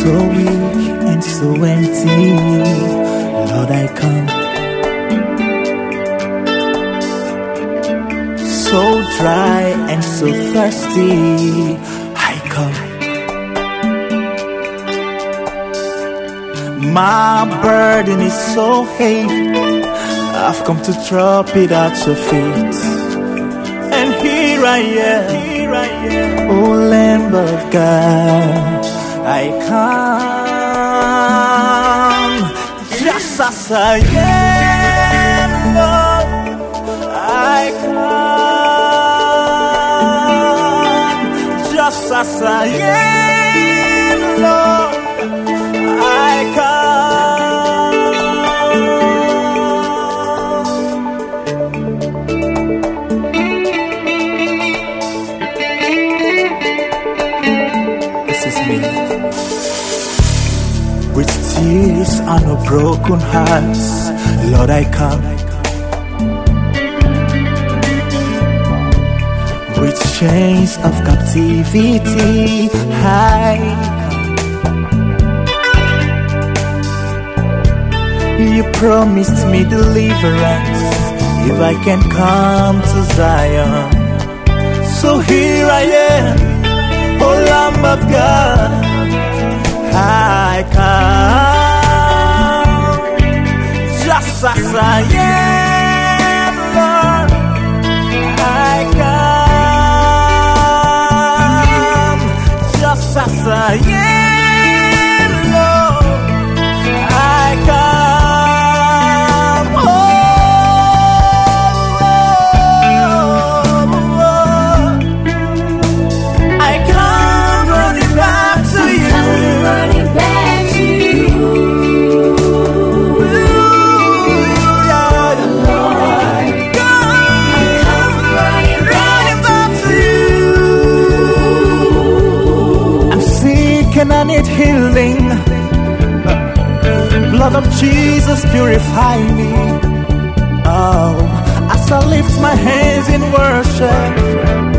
So weak and so empty, Lord, I come. So dry and so thirsty, I come. My burden is so heavy, I've come to drop it at your feet. And here I am, oh Lamb of God, I come just as I am, Lord. I come just as I am, Lord. I come. This is me. With tears and a broken hearts, Lord, I come. With chains of captivity, I come. You promised me deliverance if I can come to Zion. So here I am, oh Lamb of God, I come just as I am, Lord. I come just as I am, Lord. I come. Oh, I come running back to you. Running back to you. And I need healing. Blood of Jesus, purify me. Oh, as I lift my hands in worship,